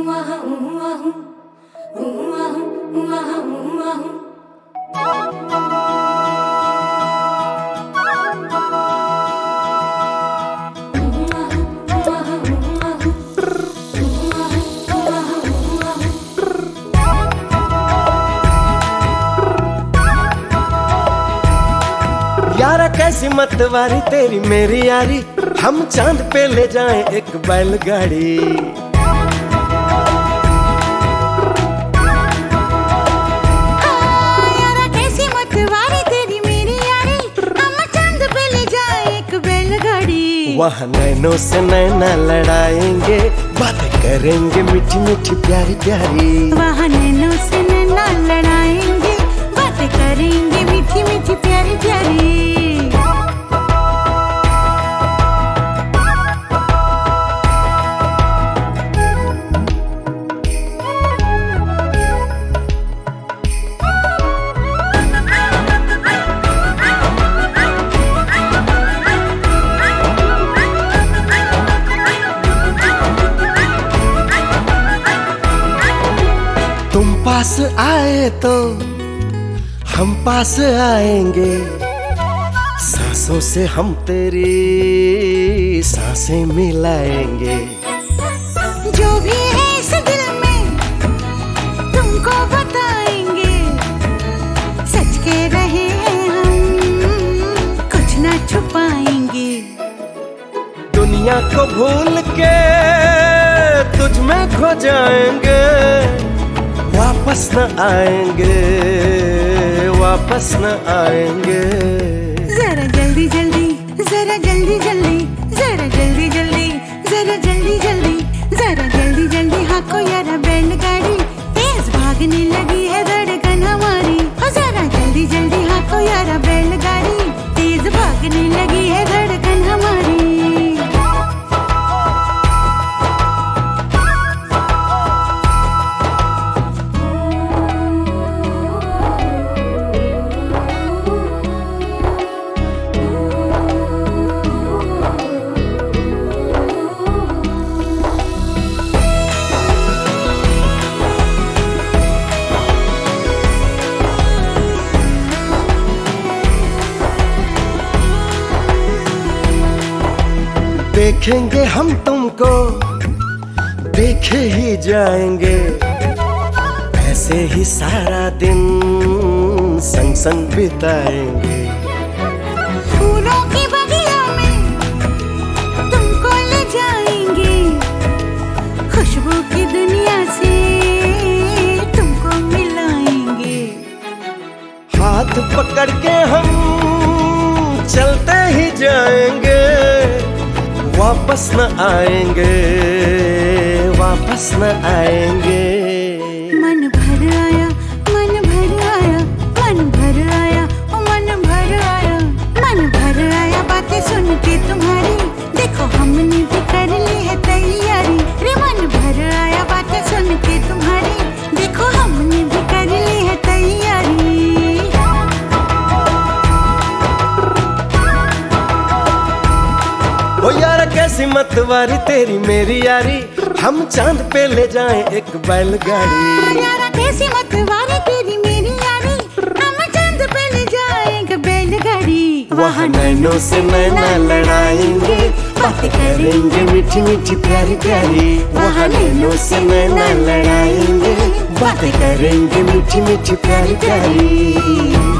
यारा कैसी मतवारी तेरी मेरी यारी, हम चांद पे ले जाएं एक बैलगाड़ी। यारा कैसी मतवारी तेरी मेरी यारी, हम चांद पे ले जाएं एक बैलगाड़ी। वहाँ नैनों से नैना लड़ाएंगे, बातें करेंगे मीठी मीठी प्यारी प्यारी। वहाँ नैनों से नैना लड़ाएंगे, बातें करेंगे मीठी मीठी प्यारी प्यारी। तुम पास आए तो हम पास आएंगे, सांसों से हम तेरी सांसें मिलाएंगे। जो भी है इस दिल में तुमको बताएंगे, सच के रहे हैं हम, कुछ ना छुपाएंगे। दुनिया को भूल के तुझ में खो जाएंगे, वापस न आएंगे, वापस न आएंगे। जरा जल्दी जल्दी, जरा जल्दी जल्दी, जरा जल्दी जल्दी, जरा जल्दी जल्दी, जरा जल्दी जल्दी हाको यारा बैलगाड़ी, तेज भागने लगी है धड़कन हमारी। हो जरा जल्दी जल्दी हाको यारा बैलगाड़ी, तेज भागने लगी है धड़कन हमारी। देखेंगे हम तुमको, देखे ही जाएंगे, ऐसे ही सारा दिन संग संग बिताएंगे। फूलों की बगिया में तुमको ले जाएंगे, खुशबू की दुनिया से तुमको मिलाएंगे। हाथ पकड़ के हम चलते ही जाएंगे, वापस न आएंगे, वापस न आएंगे। मन भर आया, मन भर आया, मन भर आया, ओ मन भर आया, मन भर आया बातें सुन के तुम्हारी। देखो हमने भी कर ली है तैयारी, रे मन भर आया बातें सुन के तुम्हारी। देखो हमने भी कर ली है तैयारी। ओ यारा कैसी मतवारी तेरी मेरी यारी, हम चांद पे ले जाएं एक बैलगाड़ी। यारा कैसी मतवारी तेरी मेरी यारी, हम चांद पे ले जाएं एक बैलगाड़ी। वहाँ नैनों से नैना लड़ाएंगे, बातें करेंगे मीठी मीठी प्यारी प्यारी। वहाँ नैनों से नैना लड़ाएंगे, बातें करेंगे मीठी मीठी प्यारी प्यारी।